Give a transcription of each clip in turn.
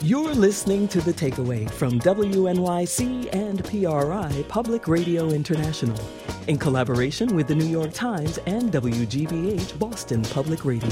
You're listening to The Takeaway from WNYC and PRI Public Radio International in collaboration with the New York Times and WGBH Boston Public Radio.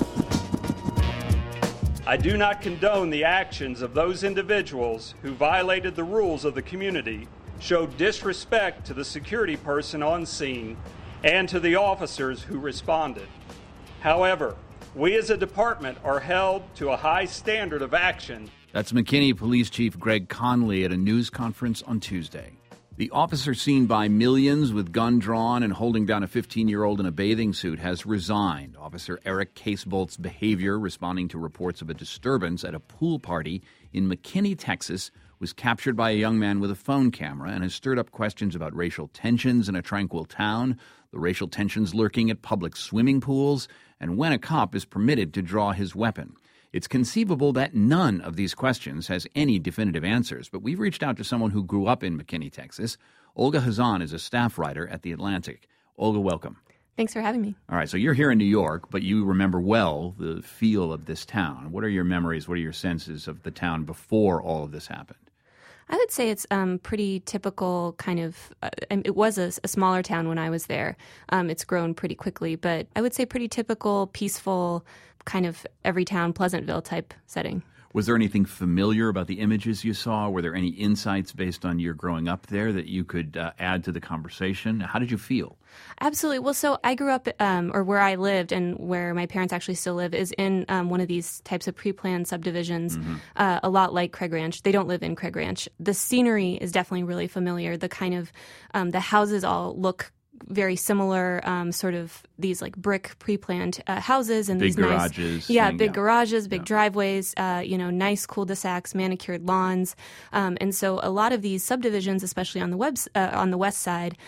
I do not condone the actions of those individuals who violated the rules of the community, showed disrespect to the security person on scene, and to the officers who responded. However, we as a department are held to a high standard of action. That's McKinney Police Chief Greg Conley at a news conference on Tuesday. The officer seen by millions with gun drawn and holding down a 15-year-old in a bathing suit has resigned. Officer Eric Casebolt's behavior, responding to reports of a disturbance at a pool party in McKinney, Texas, was captured by a young man with a phone camera and has stirred up questions about racial tensions in a tranquil town, the racial tensions lurking at public swimming pools, and when a cop is permitted to draw his weapon. It's conceivable that none of these questions has any definitive answers, but we've reached out to someone who grew up in McKinney, Texas. Olga Hazan is a staff writer at The Atlantic. Olga, welcome. Thanks for having me. All right, so you're here in New York, but you remember well the feel of this town. What are your memories, what are your senses of the town before all of this happened? I would say it's pretty typical kind of it was a smaller town when I was there. It's grown pretty quickly, but I would say pretty typical, peaceful, kind of every town, Pleasantville type setting. Was there anything familiar about the images you saw? Were there any insights based on your growing up there that you could add to the conversation? How did you feel? Absolutely. Well, so I grew up, or where I lived and where my parents actually still live, is in one of these types of pre-planned subdivisions, a lot like Craig Ranch. They don't live in Craig Ranch. The scenery is definitely really familiar. The kind of, the houses all look very similar, sort of these like brick pre-planned houses and big these garages, nice, big garages, big driveways, nice cul-de-sacs, manicured lawns, and so a lot of these subdivisions, especially on the west side,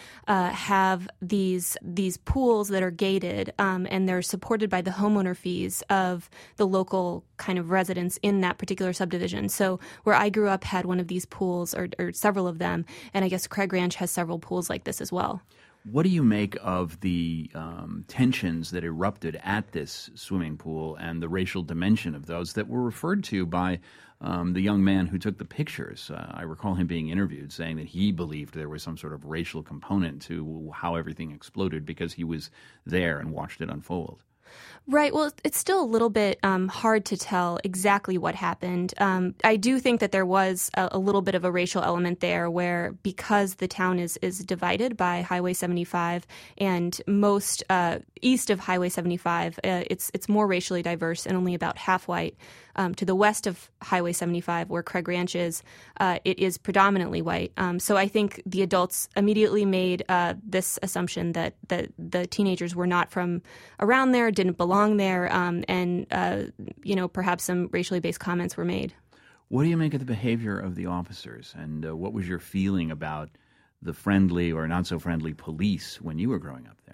have these pools that are gated, and they're supported by the homeowner fees of the local kind of residents in that particular subdivision. So where I grew up had one of these pools, or several of them, and I guess Craig Ranch has several pools like this as well. What do you make of the tensions that erupted at this swimming pool and the racial dimension of those that were referred to by the young man who took the pictures? I recall him being interviewed saying that he believed there was some sort of racial component to how everything exploded because he was there and watched it unfold. Right. Well, it's still a little bit hard to tell exactly what happened. I do think that there was a little bit of a racial element there where because the town is divided by Highway 75 and most east of Highway 75, it's more racially diverse and only about half white. To the west of Highway 75, where Craig Ranch is, it is predominantly white. So I think the adults immediately made this assumption that the teenagers were not from around there, didn't belong there, and perhaps some racially based comments were made. What do you make of the behavior of the officers, and what was your feeling about the friendly or not so friendly police when you were growing up there?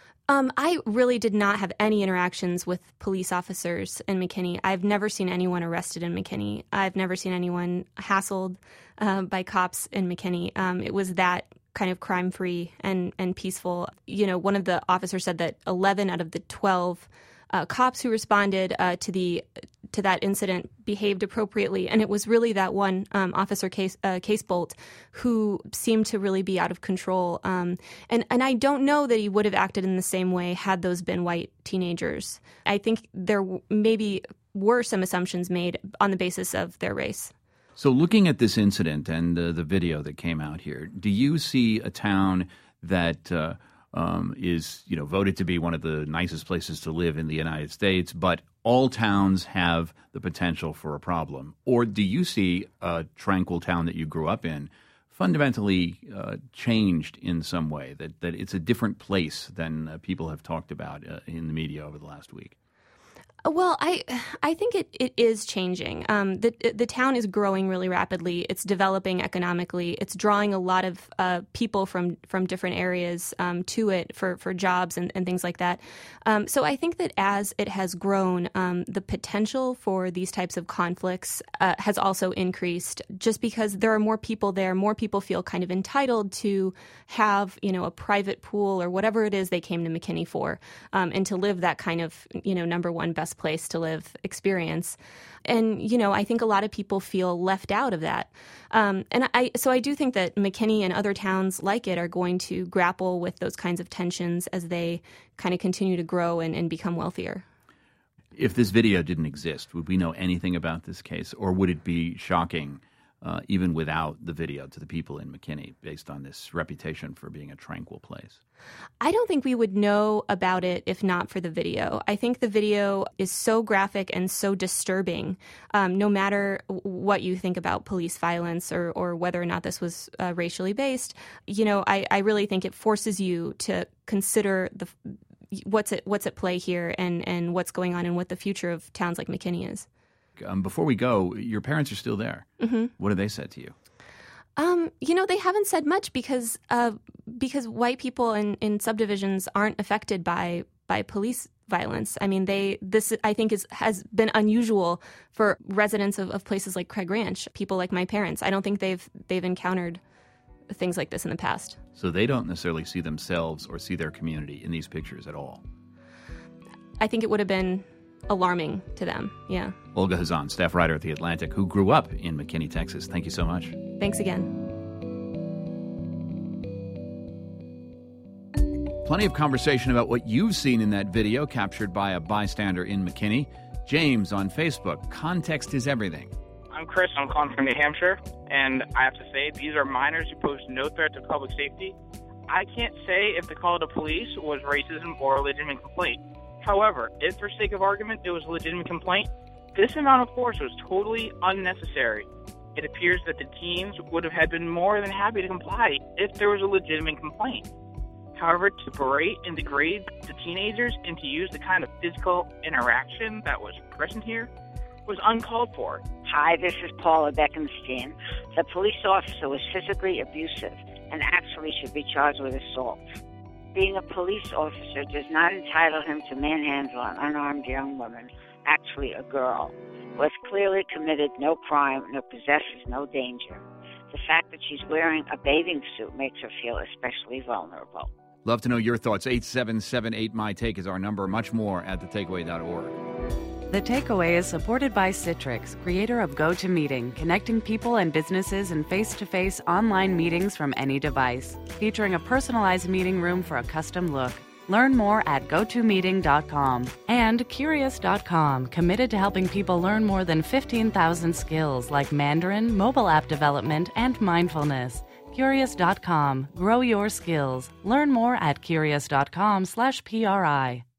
I really did not have any interactions with police officers in McKinney. I've never seen anyone arrested in McKinney. I've never seen anyone hassled by cops in McKinney. It was that kind of crime-free and peaceful. One of the officers said that 11 out of the 12 cops who responded to that incident behaved appropriately, and it was really that one officer, Casebolt, who seemed to really be out of control. And I don't know that he would have acted in the same way had those been white teenagers. I think there maybe were some assumptions made on the basis of their race. So looking at this incident and the video that came out here, do you see a town that is voted to be one of the nicest places to live in the United States, but all towns have the potential for a problem? Or do you see a tranquil town that you grew up in fundamentally changed in some way, that it's a different place than people have talked about in the media over the last week? Well, I think it is changing. The town is growing really rapidly. It's developing economically. It's drawing a lot of people from different areas to it for jobs and things like that. So I think that as it has grown, the potential for these types of conflicts has also increased just because there are more people there. More people feel kind of entitled to have, a private pool or whatever it is they came to McKinney for, and to live that kind of, number one best best place to live experience. And, I think a lot of people feel left out of that. So I do think that McKinney and other towns like it are going to grapple with those kinds of tensions as they kind of continue to grow and become wealthier. If this video didn't exist, would we know anything about this case, or would it be shocking, even without the video, to the people in McKinney based on this reputation for being a tranquil place? I don't think we would know about it if not for the video. I think the video is so graphic and so disturbing, no matter what you think about police violence or whether or not this was racially based. I really think it forces you to consider what's at play here and what's going on and what the future of towns like McKinney is. Before we go, your parents are still there. Mm-hmm. What have they said to you? They haven't said much because white people in subdivisions aren't affected by police violence. I mean, this I think has been unusual for residents of places like Craig Ranch. People like my parents, I don't think they've encountered things like this in the past. So they don't necessarily see themselves or see their community in these pictures at all. I think it would have been alarming to them, yeah. Olga Khazan, staff writer at The Atlantic, who grew up in McKinney, Texas. Thank you so much. Thanks again. Plenty of conversation about what you've seen in that video captured by a bystander in McKinney. James on Facebook. Context is everything. I'm Chris. I'm calling from New Hampshire, and I have to say, these are minors who pose no threat to public safety. I can't say if the call to police was racism or a legitimate complaint. However, if for sake of argument it was a legitimate complaint, this amount of force was totally unnecessary. It appears that the teens would have been more than happy to comply if there was a legitimate complaint. However, to berate and degrade the teenagers and to use the kind of physical interaction that was present here was uncalled for. Hi, this is Paula Beckenstein. The police officer was physically abusive and actually should be charged with assault. Being a police officer does not entitle him to manhandle an unarmed young woman, actually a girl, who has clearly committed no crime nor possesses no danger. The fact that she's wearing a bathing suit makes her feel especially vulnerable. Love to know your thoughts. 877-8MY-TAKE is our number. Much more at thetakeaway.org. The Takeaway is supported by Citrix, creator of GoToMeeting, connecting people and businesses in face-to-face online meetings from any device, featuring a personalized meeting room for a custom look. Learn more at gotomeeting.com. And Curious.com, committed to helping people learn more than 15,000 skills like Mandarin, mobile app development, and mindfulness. Curious.com. Grow your skills. Learn more at curious.com/PRI.